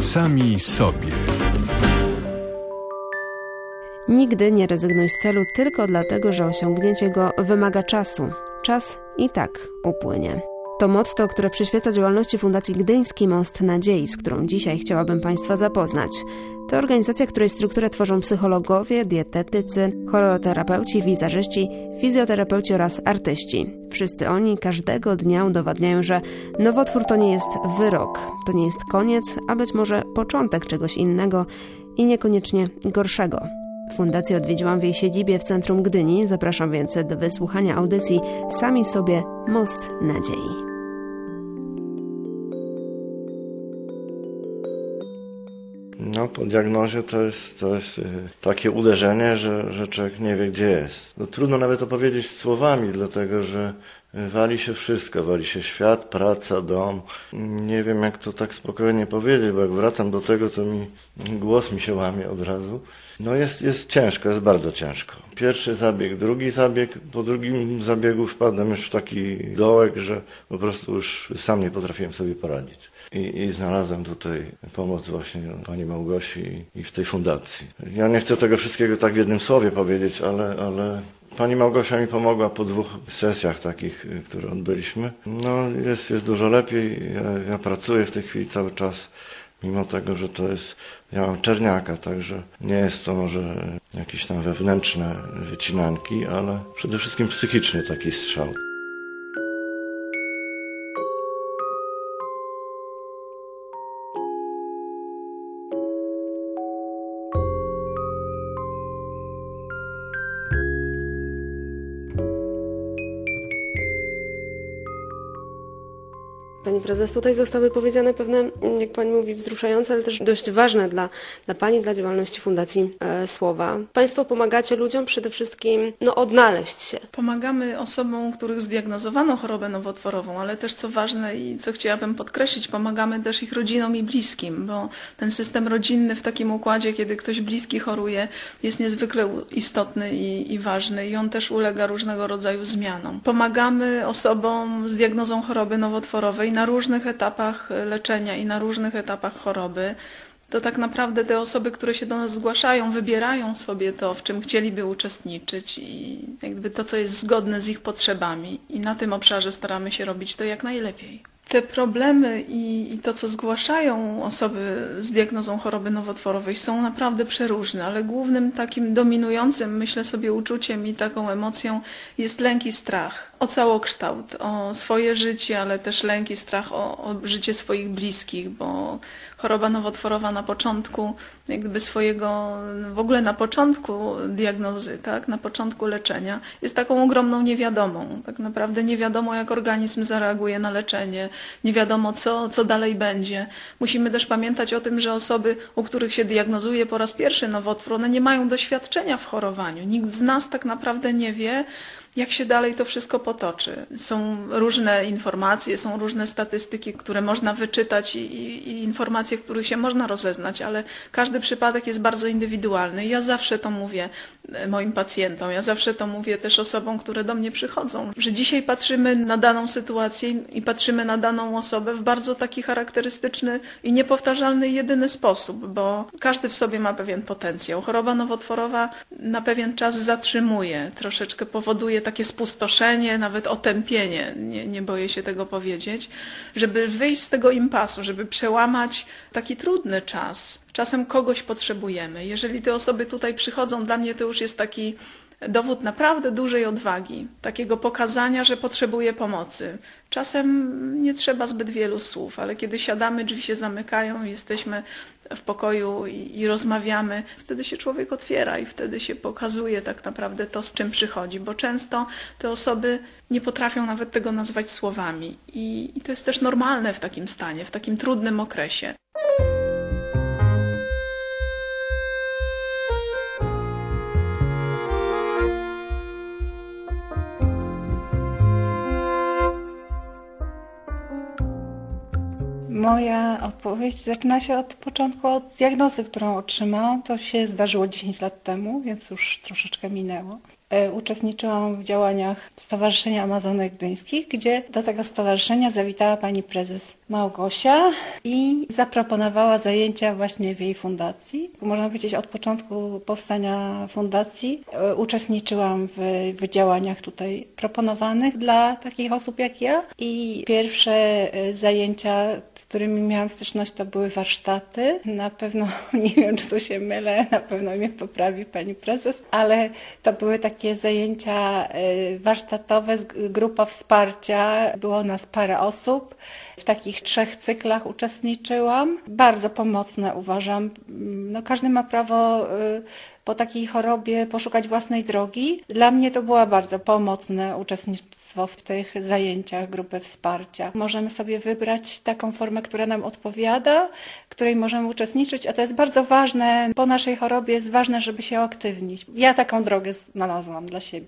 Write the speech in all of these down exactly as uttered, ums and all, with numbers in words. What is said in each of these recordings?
Sami sobie. Nigdy nie rezygnuj z celu tylko dlatego, że osiągnięcie go wymaga czasu. Czas i tak upłynie. To motto, które przyświeca działalności Fundacji Gdyński Most Nadziei, z którą dzisiaj chciałabym Państwa zapoznać. To organizacja, której strukturę tworzą psychologowie, dietetycy, choreoterapeuci, wizerzyści, fizjoterapeuci oraz artyści. Wszyscy oni każdego dnia udowadniają, że nowotwór to nie jest wyrok, to nie jest koniec, a być może początek czegoś innego i niekoniecznie gorszego. Fundację odwiedziłam w jej siedzibie w centrum Gdyni. Zapraszam więc do wysłuchania audycji Sami sobie Most Nadziei. No, po diagnozie to jest, to jest takie uderzenie, że, że człowiek nie wie, gdzie jest. No, trudno nawet opowiedzieć słowami, dlatego że wali się wszystko. Wali się świat, praca, dom. Nie wiem, jak to tak spokojnie powiedzieć, bo jak wracam do tego, to mi głos mi się łamie od razu. No jest, jest ciężko, jest bardzo ciężko. Pierwszy zabieg, drugi zabieg. Po drugim zabiegu wpadłem już w taki dołek, że po prostu już sam nie potrafiłem sobie poradzić. I, i znalazłem tutaj pomoc właśnie pani Małgosi i w tej fundacji. Ja nie chcę tego wszystkiego tak w jednym słowie powiedzieć, ale, ale pani Małgosia mi pomogła po dwóch sesjach takich, które odbyliśmy. No jest, jest dużo lepiej. Ja, ja pracuję w tej chwili cały czas. Mimo tego, że to jest, ja mam czerniaka, także nie jest to może jakieś tam wewnętrzne wycinanki, ale przede wszystkim psychiczny taki strzał. Pani prezes, tutaj zostały powiedziane pewne, jak pani mówi, wzruszające, ale też dość ważne dla, dla pani, dla działalności fundacji e, słowa. Państwo pomagacie ludziom przede wszystkim no, odnaleźć się. Pomagamy osobom, których zdiagnozowano chorobę nowotworową, ale też co ważne i co chciałabym podkreślić, pomagamy też ich rodzinom i bliskim, bo ten system rodzinny w takim układzie, kiedy ktoś bliski choruje, jest niezwykle istotny i, i ważny i on też ulega różnego rodzaju zmianom. Pomagamy osobom z diagnozą choroby nowotworowej na różnych etapach leczenia i na różnych etapach choroby. To tak naprawdę te osoby, które się do nas zgłaszają, wybierają sobie to, w czym chcieliby uczestniczyć i jakby to, co jest zgodne z ich potrzebami. I na tym obszarze staramy się robić to jak najlepiej. Te problemy i, i to, co zgłaszają osoby z diagnozą choroby nowotworowej, są naprawdę przeróżne, ale głównym takim dominującym, myślę sobie, uczuciem i taką emocją jest lęk i strach o całokształt, o swoje życie, ale też lęk i strach o, o życie swoich bliskich, bo choroba nowotworowa na początku jak gdyby swojego, w ogóle na początku diagnozy, tak, na początku leczenia jest taką ogromną niewiadomą. Tak naprawdę nie wiadomo, jak organizm zareaguje na leczenie, nie wiadomo, co, co dalej będzie. Musimy też pamiętać o tym, że osoby, u których się diagnozuje po raz pierwszy nowotwór, one nie mają doświadczenia w chorowaniu. Nikt z nas tak naprawdę nie wie, jak się dalej to wszystko potoczy. Są różne informacje, są różne statystyki, które można wyczytać i, i, i informacje, których się można rozeznać, ale każdy przypadek jest bardzo indywidualny. Ja zawsze to mówię moim pacjentom, ja zawsze to mówię też osobom, które do mnie przychodzą, że dzisiaj patrzymy na daną sytuację i patrzymy na daną osobę w bardzo taki charakterystyczny i niepowtarzalny jedyny sposób, bo każdy w sobie ma pewien potencjał. Choroba nowotworowa na pewien czas zatrzymuje, troszeczkę powoduje takie spustoszenie, nawet otępienie, nie, nie boję się tego powiedzieć, żeby wyjść z tego impasu, żeby przełamać taki trudny czas. Czasem kogoś potrzebujemy. Jeżeli te osoby tutaj przychodzą, dla mnie to już jest taki dowód naprawdę dużej odwagi, takiego pokazania, że potrzebuję pomocy. Czasem nie trzeba zbyt wielu słów, ale kiedy siadamy, drzwi się zamykają i jesteśmy w pokoju i, i rozmawiamy, wtedy się człowiek otwiera i wtedy się pokazuje tak naprawdę to, z czym przychodzi, bo często te osoby nie potrafią nawet tego nazwać słowami i, i to jest też normalne w takim stanie, w takim trudnym okresie. Moja opowieść zaczyna się od początku, od diagnozy, którą otrzymałam. To się zdarzyło dziesięć lat temu, więc już troszeczkę minęło. uczestniczyłam w działaniach Stowarzyszenia Amazonek Gdyńskich, gdzie do tego stowarzyszenia zawitała pani prezes Małgosia i zaproponowała zajęcia właśnie w jej fundacji. Można powiedzieć, od początku powstania fundacji uczestniczyłam w, w działaniach tutaj proponowanych dla takich osób jak ja i pierwsze zajęcia, z którymi miałam styczność, to były warsztaty. Na pewno, nie wiem, czy tu się mylę, na pewno mnie poprawi pani prezes, ale to były takie zajęcia warsztatowe, grupa wsparcia, było nas parę osób. W takich trzech cyklach uczestniczyłam. Bardzo pomocne uważam. No, każdy ma prawo po takiej chorobie poszukać własnej drogi. Dla mnie to było bardzo pomocne uczestnictwo w tych zajęciach grupy wsparcia. Możemy sobie wybrać taką formę, która nam odpowiada, w której możemy uczestniczyć, a to jest bardzo ważne. Po naszej chorobie jest ważne, żeby się aktywnić. Ja taką drogę znalazłam dla siebie.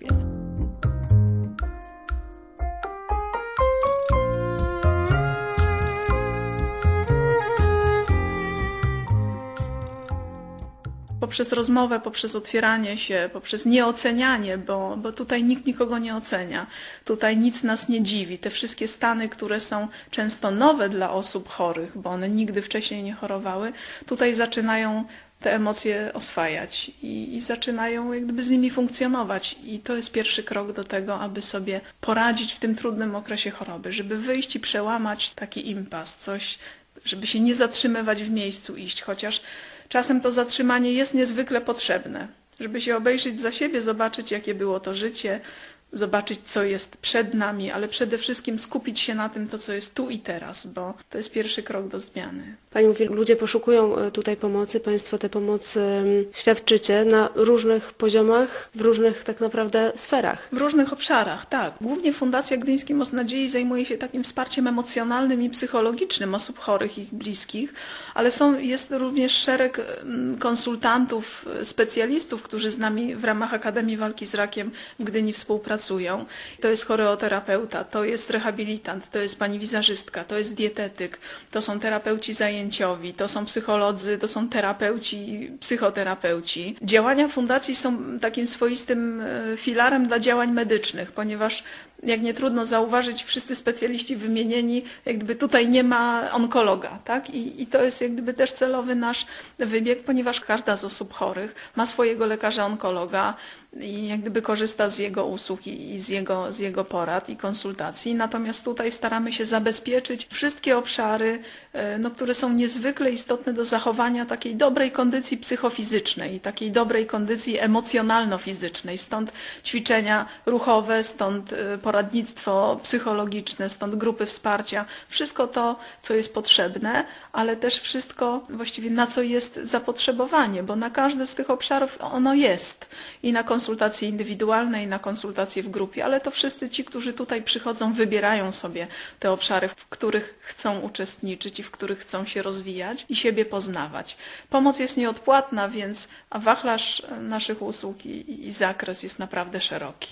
Poprzez rozmowę, poprzez otwieranie się, poprzez nieocenianie, bo, bo tutaj nikt nikogo nie ocenia. Tutaj nic nas nie dziwi. Te wszystkie stany, które są często nowe dla osób chorych, bo one nigdy wcześniej nie chorowały, tutaj zaczynają te emocje oswajać i, i zaczynają jak gdyby z nimi funkcjonować. I to jest pierwszy krok do tego, aby sobie poradzić w tym trudnym okresie choroby, żeby wyjść i przełamać taki impas, coś, żeby się nie zatrzymywać w miejscu, iść, chociaż czasem to zatrzymanie jest niezwykle potrzebne, żeby się obejrzeć za siebie, zobaczyć, jakie było to życie, zobaczyć, co jest przed nami, ale przede wszystkim skupić się na tym, to, co jest tu i teraz, bo to jest pierwszy krok do zmiany. Pani mówi, ludzie poszukują tutaj pomocy, Państwo tę pomoc świadczycie na różnych poziomach, w różnych tak naprawdę sferach. W różnych obszarach, tak. Głównie Fundacja Gdyński Most Nadziei zajmuje się takim wsparciem emocjonalnym i psychologicznym osób chorych i ich bliskich, ale są, jest również szereg konsultantów, specjalistów, którzy z nami w ramach Akademii Walki z Rakiem w Gdyni współpracują. To jest choreoterapeuta, to jest rehabilitant, to jest pani wizerzystka, to jest dietetyk, to są terapeuci zajęciowi, to są psycholodzy, to są terapeuci, psychoterapeuci. Działania fundacji są takim swoistym filarem dla działań medycznych, ponieważ jak nie trudno zauważyć, wszyscy specjaliści wymienieni, jak gdyby tutaj nie ma onkologa, tak? I, i to jest jak gdyby też celowy nasz wybieg, ponieważ każda z osób chorych ma swojego lekarza onkologa i jak gdyby korzysta z jego usług i, i z, jego, z jego porad i konsultacji. Natomiast tutaj staramy się zabezpieczyć wszystkie obszary, no, które są niezwykle istotne do zachowania takiej dobrej kondycji psychofizycznej, takiej dobrej kondycji emocjonalno-fizycznej. Stąd ćwiczenia ruchowe, stąd poradnictwo psychologiczne, stąd grupy wsparcia. Wszystko to, co jest potrzebne, ale też wszystko właściwie na co jest zapotrzebowanie, bo na każdy z tych obszarów ono jest. I na konsultacje indywidualne, i na konsultacje w grupie, ale to wszyscy ci, którzy tutaj przychodzą, wybierają sobie te obszary, w których chcą uczestniczyć i w których chcą się rozwijać i siebie poznawać. Pomoc jest nieodpłatna, więc a wachlarz naszych usług i, i zakres jest naprawdę szeroki.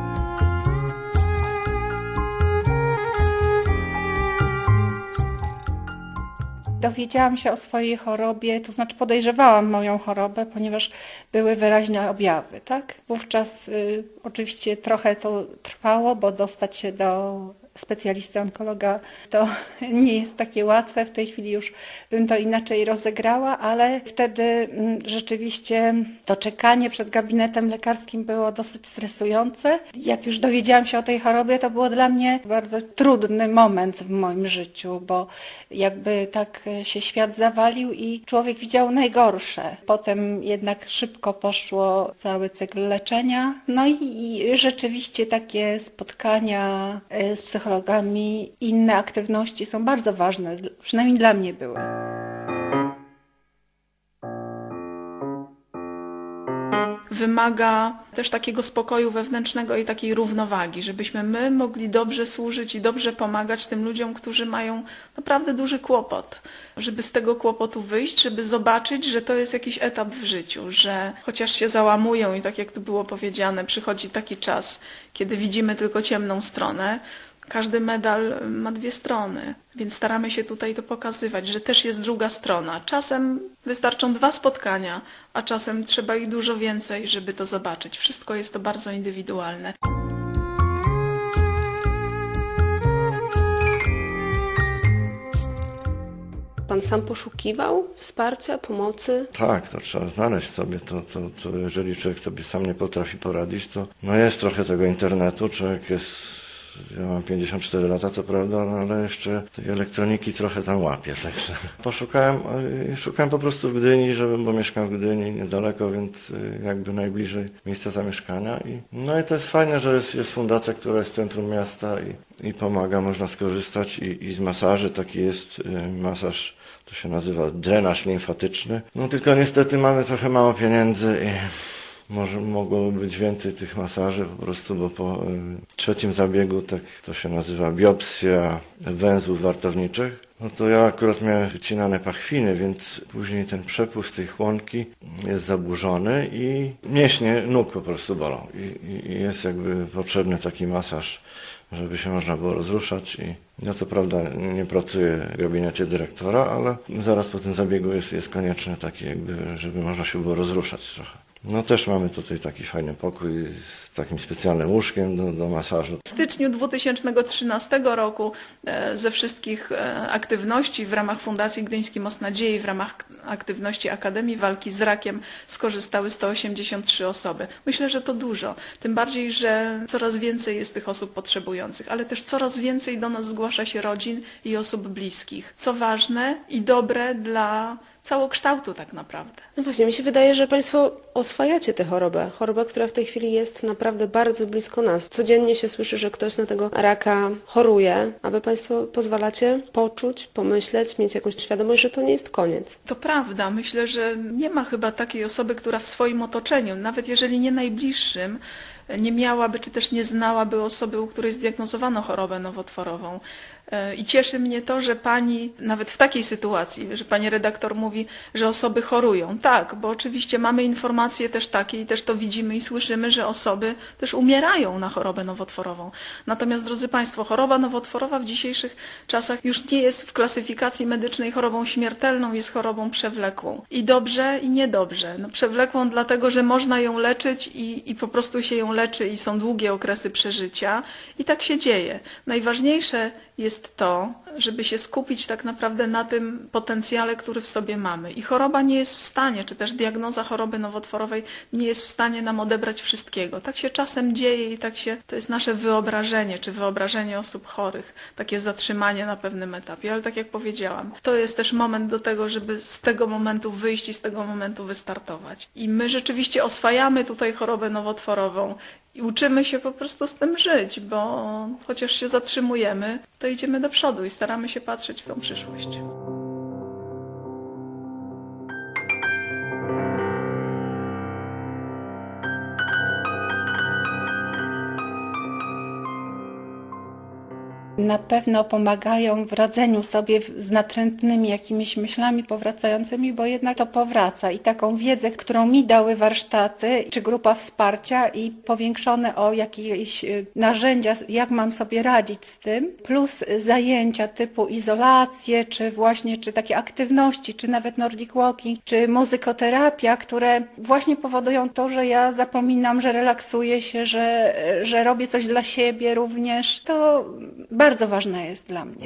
Dowiedziałam się o swojej chorobie, to znaczy podejrzewałam moją chorobę, ponieważ były wyraźne objawy, tak? Wówczas y, oczywiście trochę to trwało, bo dostać się do specjalisty onkologa to nie jest takie łatwe. W tej chwili już bym to inaczej rozegrała, ale wtedy rzeczywiście to czekanie przed gabinetem lekarskim było dosyć stresujące. Jak już dowiedziałam się o tej chorobie, to było dla mnie bardzo trudny moment w moim życiu, bo jakby tak się świat zawalił i człowiek widział najgorsze. Potem jednak szybko poszło cały cykl leczenia. No i, i rzeczywiście takie spotkania z psychologami, inne aktywności są bardzo ważne, przynajmniej dla mnie były. Wymaga też takiego spokoju wewnętrznego i takiej równowagi, żebyśmy my mogli dobrze służyć i dobrze pomagać tym ludziom, którzy mają naprawdę duży kłopot. Żeby z tego kłopotu wyjść, żeby zobaczyć, że to jest jakiś etap w życiu, że chociaż się załamują i tak jak tu było powiedziane, przychodzi taki czas, kiedy widzimy tylko ciemną stronę, Każdy medal ma dwie strony, więc staramy się tutaj to pokazywać, że też jest druga strona. Czasem wystarczą dwa spotkania, a czasem trzeba ich dużo więcej, żeby to zobaczyć. Wszystko jest to bardzo indywidualne. Pan sam poszukiwał wsparcia, pomocy? Tak, to trzeba znaleźć sobie, to, to, to jeżeli człowiek sobie sam nie potrafi poradzić, to no jest trochę tego internetu, człowiek jest, ja mam pięćdziesiąt cztery lata, co prawda, ale jeszcze tej elektroniki trochę tam łapię, także poszukałem, szukałem po prostu w Gdyni, żeby, bo mieszkam w Gdyni niedaleko, więc jakby najbliżej miejsca zamieszkania i no i to jest fajne, że jest, jest fundacja, która jest w centrum miasta i, i pomaga, można skorzystać i, i z masaży, taki jest masaż, to się nazywa drenaż limfatyczny. No tylko niestety mamy trochę mało pieniędzy i może mogłoby być więcej tych masaży po prostu, bo po y, trzecim zabiegu, tak to się nazywa biopsja węzłów wartowniczych, no to ja akurat miałem wycinane pachwiny, więc później ten przepływ tej chłonki jest zaburzony i mięśnie nóg po prostu bolą. I, i, i jest jakby potrzebny taki masaż, żeby się można było rozruszać i ja co prawda nie pracuję w gabinecie dyrektora, ale zaraz po tym zabiegu jest, jest konieczne taki jakby, żeby można się było rozruszać trochę. No też mamy tutaj taki fajny pokój z takim specjalnym łóżkiem do, do masażu. W styczniu dwa tysiące trzynastego roku ze wszystkich aktywności w ramach Fundacji Gdyński Most Nadziei, w ramach aktywności Akademii Walki z Rakiem skorzystały sto osiemdziesiąt trzy osoby. Myślę, że to dużo, tym bardziej, że coraz więcej jest tych osób potrzebujących, ale też coraz więcej do nas zgłasza się rodzin i osób bliskich, co ważne i dobre dla całokształtu tak naprawdę. No właśnie, mi się wydaje, że Państwo oswajacie tę chorobę. Chorobę, która w tej chwili jest naprawdę bardzo blisko nas. Codziennie się słyszy, że ktoś na tego raka choruje, a Wy Państwo pozwalacie poczuć, pomyśleć, mieć jakąś świadomość, że to nie jest koniec. To prawda. Myślę, że nie ma chyba takiej osoby, która w swoim otoczeniu, nawet jeżeli nie najbliższym, nie miałaby, czy też nie znałaby osoby, u której zdiagnozowano chorobę nowotworową. I cieszy mnie to, że pani, nawet w takiej sytuacji, że pani redaktor mówi, że osoby chorują. Tak, bo oczywiście mamy informacje też takie i też to widzimy i słyszymy, że osoby też umierają na chorobę nowotworową. Natomiast, drodzy Państwo, choroba nowotworowa w dzisiejszych czasach już nie jest w klasyfikacji medycznej chorobą śmiertelną, jest chorobą przewlekłą. I dobrze, i niedobrze. No, przewlekłą dlatego, że można ją leczyć i, i po prostu się ją leczy i są długie okresy przeżycia. I tak się dzieje. Najważniejsze jest to, żeby się skupić tak naprawdę na tym potencjale, który w sobie mamy. I choroba nie jest w stanie, czy też diagnoza choroby nowotworowej nie jest w stanie nam odebrać wszystkiego. Tak się czasem dzieje i tak się, to jest nasze wyobrażenie, czy wyobrażenie osób chorych, takie zatrzymanie na pewnym etapie. Ale tak jak powiedziałam, to jest też moment do tego, żeby z tego momentu wyjść i z tego momentu wystartować. I my rzeczywiście oswajamy tutaj chorobę nowotworową i uczymy się po prostu z tym żyć, bo chociaż się zatrzymujemy, to idziemy do przodu i staramy się patrzeć w tą przyszłość. Na pewno pomagają w radzeniu sobie z natrętnymi jakimiś myślami powracającymi, bo jednak to powraca i taką wiedzę, którą mi dały warsztaty czy grupa wsparcia i powiększone o jakieś narzędzia, jak mam sobie radzić z tym, plus zajęcia typu izolacje, czy właśnie czy takie aktywności, czy nawet nordic walking, czy muzykoterapia, które właśnie powodują to, że ja zapominam, że relaksuję się, że, że robię coś dla siebie również. To bardzo ważne jest dla mnie.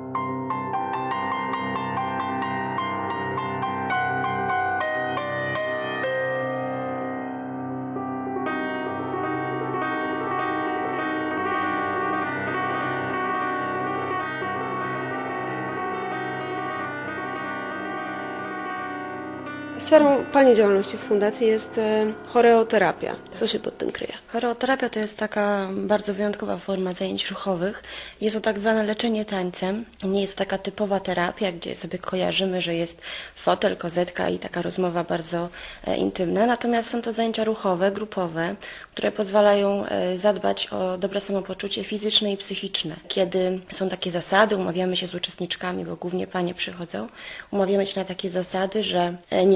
Sferą Pani działalności w fundacji jest choreoterapia. Co się pod tym kryje? Choreoterapia to jest taka bardzo wyjątkowa forma zajęć ruchowych. Jest to tak zwane leczenie tańcem. Nie jest to taka typowa terapia, gdzie sobie kojarzymy, że jest fotel, kozetka i taka rozmowa bardzo e, intymna. Natomiast są to zajęcia ruchowe, grupowe, które pozwalają e, zadbać o dobre samopoczucie fizyczne i psychiczne. Kiedy są takie zasady, umawiamy się z uczestniczkami, bo głównie panie przychodzą, umawiamy się na takie zasady, że e, nie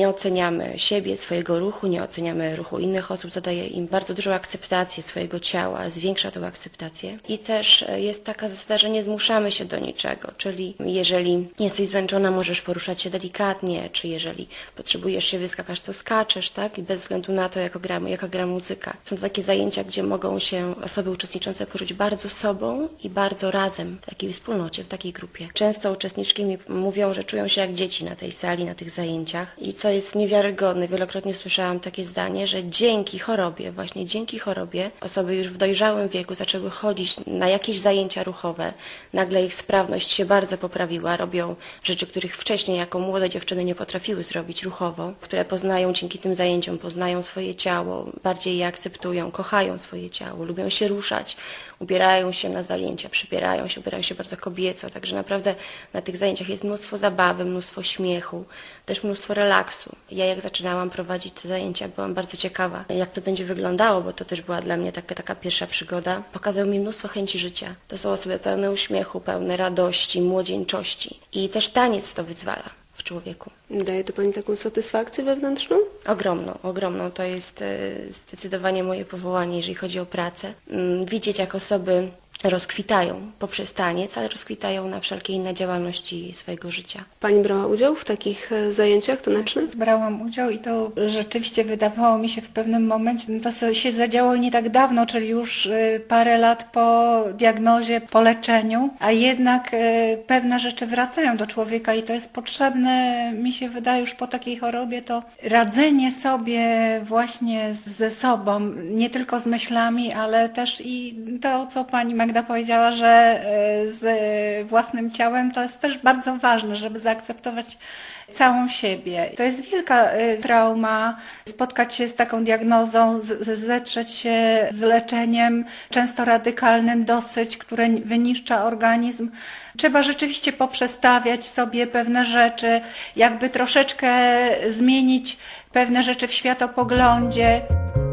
oceniamy siebie, swojego ruchu, nie oceniamy ruchu innych osób, co daje im bardzo dużą akceptację swojego ciała, zwiększa tą akceptację. I też jest taka zasada, że nie zmuszamy się do niczego, czyli jeżeli jesteś zmęczona, możesz poruszać się delikatnie, czy jeżeli potrzebujesz się wyskakać, to skaczesz, tak? I bez względu na to, jaka gra, jaka gra muzyka. Są to takie zajęcia, gdzie mogą się osoby uczestniczące poczuć bardzo sobą i bardzo razem, w takiej wspólnocie, w takiej grupie. Często uczestniczki mi mówią, że czują się jak dzieci na tej sali, na tych zajęciach. I co jest niewiarygodne, wielokrotnie słyszałam takie zdanie, że dzięki chorobie, właśnie dzięki chorobie, osoby już w dojrzałym wieku zaczęły chodzić na jakieś zajęcia ruchowe. Nagle ich sprawność się bardzo poprawiła, robią rzeczy, których wcześniej jako młode dziewczyny nie potrafiły zrobić ruchowo, które poznają dzięki tym zajęciom, poznają swoje ciało, bardziej je akceptują, kochają swoje ciało, lubią się ruszać, ubierają się na zajęcia, przybierają się, ubierają się bardzo kobieco, także naprawdę na tych zajęciach jest mnóstwo zabawy, mnóstwo śmiechu, też mnóstwo relaksu. Ja jak zaczynałam prowadzić te zajęcia, byłam bardzo ciekawa, jak to będzie wyglądało, bo to też była dla mnie taka, taka pierwsza przygoda. Pokazał mi mnóstwo chęci życia. To są osoby pełne uśmiechu, pełne radości, młodzieńczości i też taniec to wyzwala w człowieku. Daje to Pani taką satysfakcję wewnętrzną? Ogromną, ogromną. To jest zdecydowanie moje powołanie, jeżeli chodzi o pracę. Widzieć, jak osoby rozkwitają poprzez taniec, ale rozkwitają na wszelkie inne działalności swojego życia. Pani brała udział w takich zajęciach tanecznych? Brałam udział i to rzeczywiście wydawało mi się w pewnym momencie, no to się zadziało nie tak dawno, czyli już parę lat po diagnozie, po leczeniu, a jednak pewne rzeczy wracają do człowieka i to jest potrzebne, mi się wydaje, już po takiej chorobie, to radzenie sobie właśnie ze sobą, nie tylko z myślami, ale też i to, co Pani Magda powiedziała, że z własnym ciałem to jest też bardzo ważne, żeby zaakceptować całą siebie. To jest wielka trauma, spotkać się z taką diagnozą, zetrzeć się z leczeniem, często radykalnym dosyć, które wyniszcza organizm. Trzeba rzeczywiście poprzestawiać sobie pewne rzeczy, jakby troszeczkę zmienić pewne rzeczy w światopoglądzie.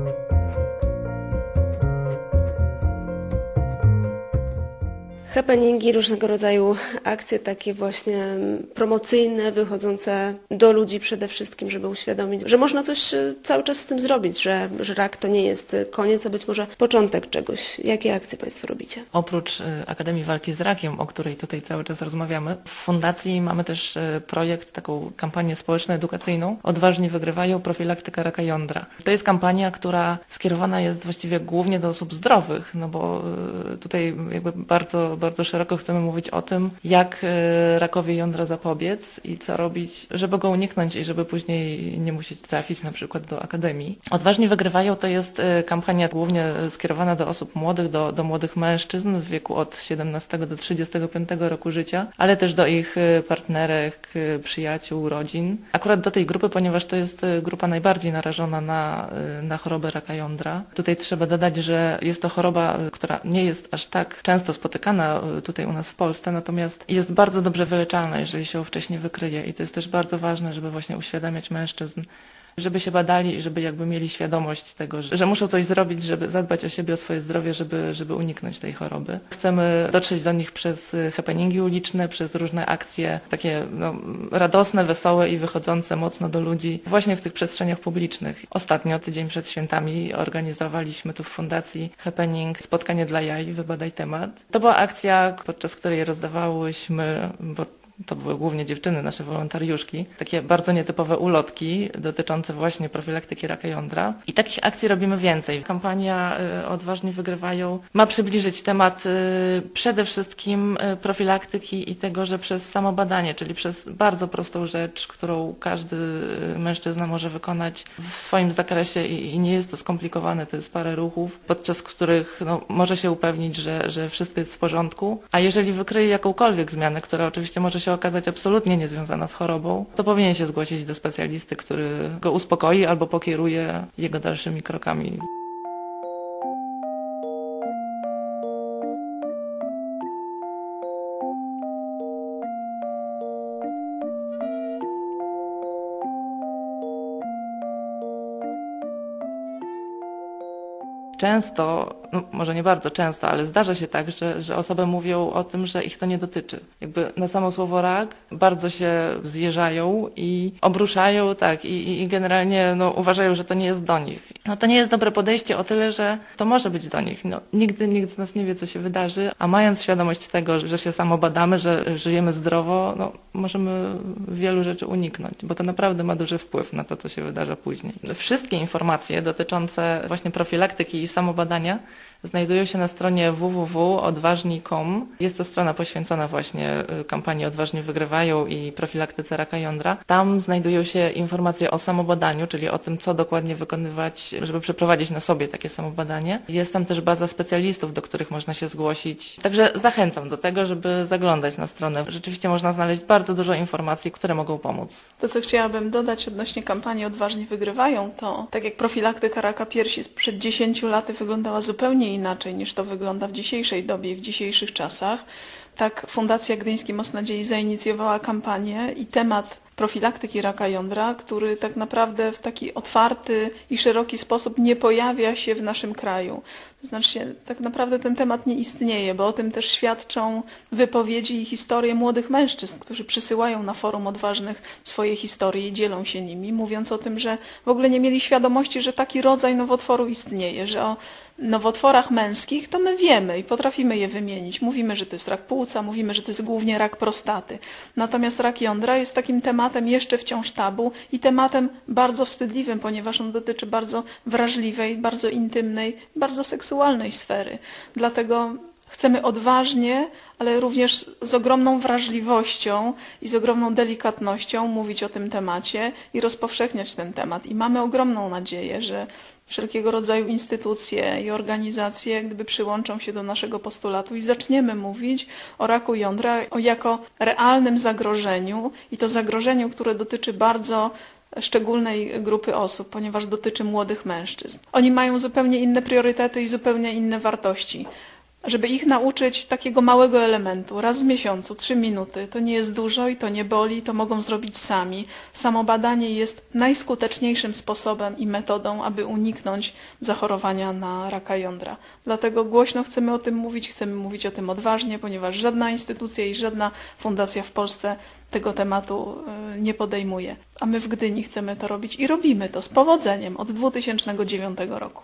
Happeningi, różnego rodzaju akcje takie właśnie promocyjne, wychodzące do ludzi przede wszystkim, żeby uświadomić, że można coś cały czas z tym zrobić, że, że rak to nie jest koniec, a być może początek czegoś. Jakie akcje Państwo robicie? Oprócz Akademii Walki z Rakiem, o której tutaj cały czas rozmawiamy, w fundacji mamy też projekt, taką kampanię społeczno-edukacyjną. Odważni wygrywają, profilaktyka raka jądra. To jest kampania, która skierowana jest właściwie głównie do osób zdrowych, no bo tutaj jakby bardzo bardzo szeroko chcemy mówić o tym, jak rakowi jądra zapobiec i co robić, żeby go uniknąć i żeby później nie musieć trafić na przykład do akademii. Odważni wygrywają to jest kampania głównie skierowana do osób młodych, do, do młodych mężczyzn w wieku od siedemnastego do trzydziestego piątego roku życia, ale też do ich partnerek, przyjaciół, rodzin. Akurat do tej grupy, ponieważ to jest grupa najbardziej narażona na, na chorobę raka jądra. Tutaj trzeba dodać, że jest to choroba, która nie jest aż tak często spotykana tutaj u nas w Polsce, natomiast jest bardzo dobrze wyleczalna, jeżeli się ją wcześniej wykryje i to jest też bardzo ważne, żeby właśnie uświadamiać mężczyzn, żeby się badali i żeby jakby mieli świadomość tego, że, że muszą coś zrobić, żeby zadbać o siebie, o swoje zdrowie, żeby, żeby uniknąć tej choroby. Chcemy dotrzeć do nich przez happeningi uliczne, przez różne akcje takie no, radosne, wesołe i wychodzące mocno do ludzi właśnie w tych przestrzeniach publicznych. Ostatnio, tydzień przed świętami, organizowaliśmy tu w fundacji happening Spotkanie dla jaj, wybadaj temat. To była akcja, podczas której rozdawałyśmy, bo to były głównie dziewczyny, nasze wolontariuszki, takie bardzo nietypowe ulotki dotyczące właśnie profilaktyki raka jądra. I takich akcji robimy więcej. Kampania Odważni wygrywają ma przybliżyć temat przede wszystkim profilaktyki i tego, że przez samo badanie, czyli przez bardzo prostą rzecz, którą każdy mężczyzna może wykonać w swoim zakresie i, i nie jest to skomplikowane, to jest parę ruchów, podczas których no, może się upewnić, że, że wszystko jest w porządku. A jeżeli wykryje jakąkolwiek zmianę, która oczywiście może się okazać absolutnie niezwiązana z chorobą, to powinien się zgłosić do specjalisty, który go uspokoi albo pokieruje jego dalszymi krokami. Często no może nie bardzo często, ale zdarza się tak, że, że osoby mówią o tym, że ich to nie dotyczy. Jakby na samo słowo rak bardzo się zjeżdżają i obruszają, tak, i, i, i generalnie no, uważają, że to nie jest do nich. No to nie jest dobre podejście o tyle, że to może być do nich. No, nigdy nikt z nas nie wie, co się wydarzy, a mając świadomość tego, że się samo badamy, że żyjemy zdrowo, no możemy wielu rzeczy uniknąć, bo to naprawdę ma duży wpływ na to, co się wydarza później. Wszystkie informacje dotyczące właśnie profilaktyki i samobadania znajdują się na stronie w w w kropka odważni kropka com. Jest to strona poświęcona właśnie kampanii Odważni Wygrywają i profilaktyce raka jądra. Tam znajdują się informacje o samobadaniu, czyli o tym, co dokładnie wykonywać, żeby przeprowadzić na sobie takie samobadanie. Jest tam też baza specjalistów, do których można się zgłosić. Także zachęcam do tego, żeby zaglądać na stronę. Rzeczywiście można znaleźć bardzo dużo informacji, które mogą pomóc. To, co chciałabym dodać odnośnie kampanii Odważni Wygrywają, to tak jak profilaktyka raka piersi sprzed dziesięciu lat wyglądała zupełnie inaczej niż to wygląda w dzisiejszej dobie i w dzisiejszych czasach, tak Fundacja Gdyński Most Nadziei zainicjowała kampanię i temat profilaktyki raka jądra, który tak naprawdę w taki otwarty i szeroki sposób nie pojawia się w naszym kraju. To znaczy, tak naprawdę ten temat nie istnieje, bo o tym też świadczą wypowiedzi i historie młodych mężczyzn, którzy przysyłają na forum odważnych swoje historie i dzielą się nimi, mówiąc o tym, że w ogóle nie mieli świadomości, że taki rodzaj nowotworu istnieje, że o nowotworach męskich to my wiemy i potrafimy je wymienić. Mówimy, że to jest rak płuca, mówimy, że to jest głównie rak prostaty. Natomiast rak jądra jest takim tematem jeszcze wciąż tabu i tematem bardzo wstydliwym, ponieważ on dotyczy bardzo wrażliwej, bardzo intymnej, bardzo seksualnej sfery. Dlatego chcemy odważnie, ale również z ogromną wrażliwością i z ogromną delikatnością mówić o tym temacie i rozpowszechniać ten temat. I mamy ogromną nadzieję, że wszelkiego rodzaju instytucje i organizacje gdyby przyłączą się do naszego postulatu i zaczniemy mówić o raku jądra jako realnym zagrożeniu i to zagrożeniu, które dotyczy bardzo szczególnej grupy osób, ponieważ dotyczy młodych mężczyzn. Oni mają zupełnie inne priorytety i zupełnie inne wartości. Żeby ich nauczyć takiego małego elementu, raz w miesiącu, trzy minuty, to nie jest dużo i to nie boli, to mogą zrobić sami. Samobadanie jest najskuteczniejszym sposobem i metodą, aby uniknąć zachorowania na raka jądra. Dlatego głośno chcemy o tym mówić, chcemy mówić o tym odważnie, ponieważ żadna instytucja i żadna fundacja w Polsce tego tematu nie podejmuje. A my w Gdyni chcemy to robić i robimy to z powodzeniem od dwa tysiące dziewiątego roku.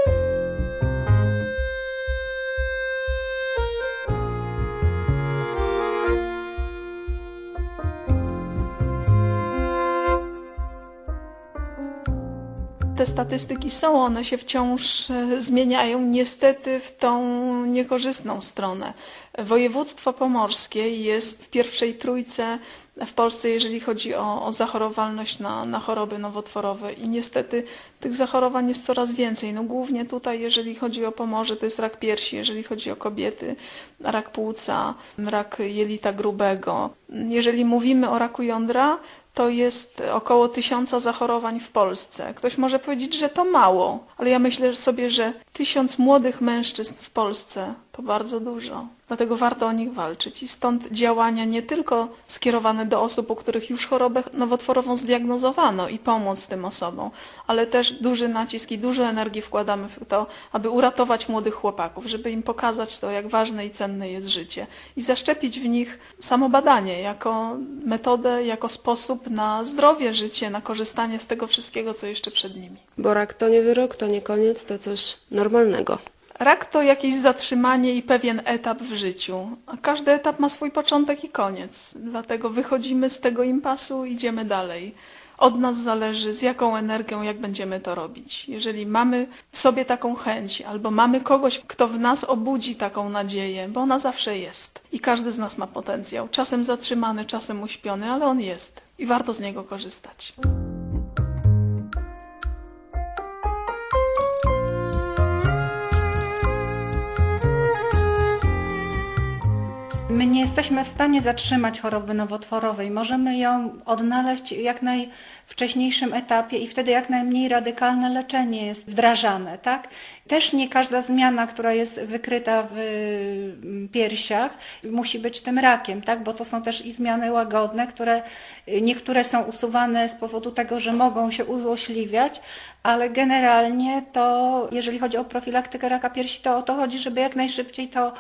Te statystyki są, one się wciąż zmieniają, niestety w tą niekorzystną stronę. Województwo pomorskie jest w pierwszej trójce w Polsce, jeżeli chodzi o, o zachorowalność na, na choroby nowotworowe i niestety tych zachorowań jest coraz więcej. No głównie tutaj, jeżeli chodzi o Pomorze, to jest rak piersi, jeżeli chodzi o kobiety, rak płuca, rak jelita grubego. Jeżeli mówimy o raku jądra, to jest około tysiąca zachorowań w Polsce. Ktoś może powiedzieć, że to mało, ale ja myślę sobie, że tysiąc młodych mężczyzn w Polsce to bardzo dużo. Dlatego warto o nich walczyć i stąd działania nie tylko skierowane do osób, u których już chorobę nowotworową zdiagnozowano i pomóc tym osobom, ale też duży nacisk i dużo energii wkładamy w to, aby uratować młodych chłopaków, żeby im pokazać to, jak ważne i cenne jest życie i zaszczepić w nich samobadanie jako metodę, jako sposób na zdrowie, życie, na korzystanie z tego wszystkiego, co jeszcze przed nimi. Bo rak to nie wyrok, to nie koniec, to coś normalnego. Rak to jakieś zatrzymanie i pewien etap w życiu, a każdy etap ma swój początek i koniec. Dlatego wychodzimy z tego impasu i idziemy dalej. Od nas zależy, z jaką energią, jak będziemy to robić. Jeżeli mamy w sobie taką chęć, albo mamy kogoś, kto w nas obudzi taką nadzieję, bo ona zawsze jest. I każdy z nas ma potencjał. Czasem zatrzymany, czasem uśpiony, ale on jest. I warto z niego korzystać. My nie jesteśmy w stanie zatrzymać choroby nowotworowej, możemy ją odnaleźć jak najwcześniejszym etapie i wtedy jak najmniej radykalne leczenie jest wdrażane, tak? Też nie każda zmiana, która jest wykryta w piersiach, musi być tym rakiem, tak? Bo to są też i zmiany łagodne, które niektóre są usuwane z powodu tego, że mogą się uzłośliwiać, ale generalnie to, jeżeli chodzi o profilaktykę raka piersi, to o to chodzi, żeby jak najszybciej to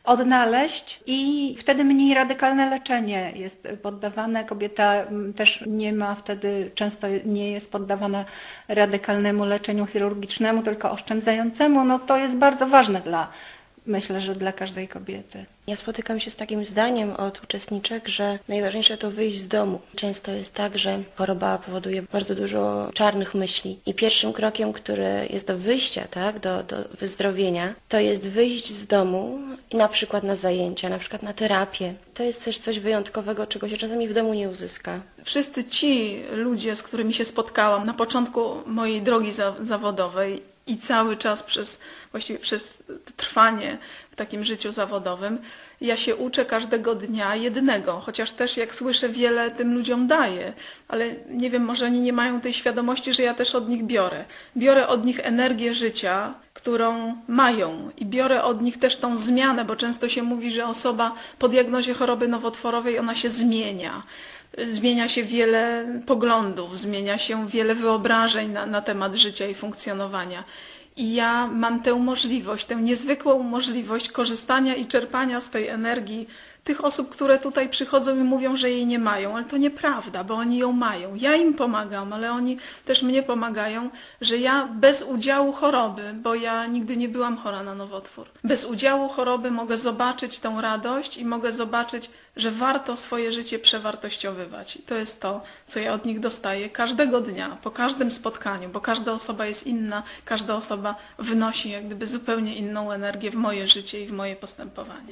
odnaleźć i wtedy mniej radykalne leczenie jest poddawane. Kobieta też nie ma wtedy, często nie jest poddawana radykalnemu leczeniu chirurgicznemu, tylko oszczędzającemu. No to jest bardzo ważne dla, myślę, że dla każdej kobiety. Ja spotykam się z takim zdaniem od uczestniczek, że najważniejsze to wyjść z domu. Często jest tak, że choroba powoduje bardzo dużo czarnych myśli i pierwszym krokiem, który jest do wyjścia, tak, do, do wyzdrowienia, to jest wyjść z domu i na przykład na zajęcia, na przykład na terapię. To jest też coś wyjątkowego, czego się czasami w domu nie uzyska. Wszyscy ci ludzie, z którymi się spotkałam na początku mojej drogi za, zawodowej i cały czas przez, właściwie przez trwanie w takim życiu zawodowym, ja się uczę każdego dnia jednego, chociaż też jak słyszę wiele tym ludziom daję, ale nie wiem, może oni nie mają tej świadomości, że ja też od nich biorę. Biorę od nich energię życia, którą mają i biorę od nich też tą zmianę, bo często się mówi, że osoba po diagnozie choroby nowotworowej, ona się zmienia. Zmienia się wiele poglądów, zmienia się wiele wyobrażeń na, na temat życia i funkcjonowania. I ja mam tę możliwość, tę niezwykłą możliwość korzystania i czerpania z tej energii tych osób, które tutaj przychodzą i mówią, że jej nie mają, ale to nieprawda, bo oni ją mają. Ja im pomagam, ale oni też mnie pomagają, że ja bez udziału choroby, bo ja nigdy nie byłam chora na nowotwór, bez udziału choroby mogę zobaczyć tą radość i mogę zobaczyć, że warto swoje życie przewartościowywać. I to jest to, co ja od nich dostaję każdego dnia, po każdym spotkaniu, bo każda osoba jest inna, każda osoba wnosi jak gdyby zupełnie inną energię w moje życie i w moje postępowanie.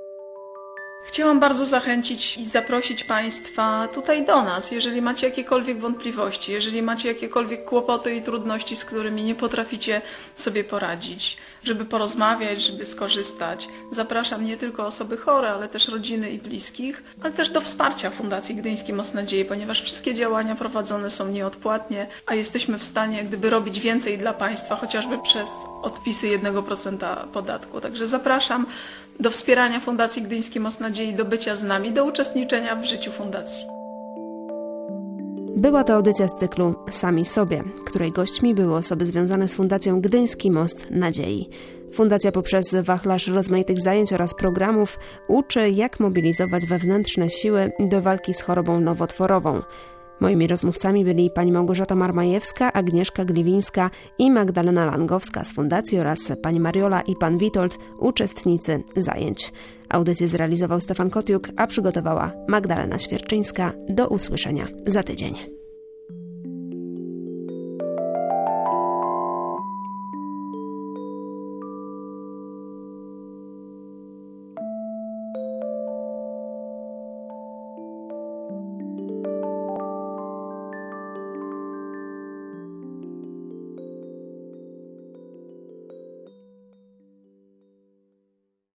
Chciałam bardzo zachęcić i zaprosić Państwa tutaj do nas, jeżeli macie jakiekolwiek wątpliwości, jeżeli macie jakiekolwiek kłopoty i trudności, z którymi nie potraficie sobie poradzić, żeby porozmawiać, żeby skorzystać. Zapraszam nie tylko osoby chore, ale też rodziny i bliskich, ale też do wsparcia Fundacji Gdyński Most Nadziei, ponieważ wszystkie działania prowadzone są nieodpłatnie, a jesteśmy w stanie jak gdyby robić więcej dla Państwa, chociażby przez odpisy jednego procenta podatku. Także zapraszam do wspierania Fundacji Gdyński Most Nadziei, do bycia z nami, do uczestniczenia w życiu Fundacji. Była to audycja z cyklu Sami sobie, której gośćmi były osoby związane z Fundacją Gdyński Most Nadziei. Fundacja poprzez wachlarz rozmaitych zajęć oraz programów uczy, jak mobilizować wewnętrzne siły do walki z chorobą nowotworową. Moimi rozmówcami byli pani Małgorzata Marmajewska, Agnieszka Gliwińska i Magdalena Langowska z Fundacji oraz pani Mariola i pan Witold, uczestnicy zajęć. Audycję zrealizował Stefan Kotiuk, a przygotowała Magdalena Świerczyńska. Do usłyszenia za tydzień.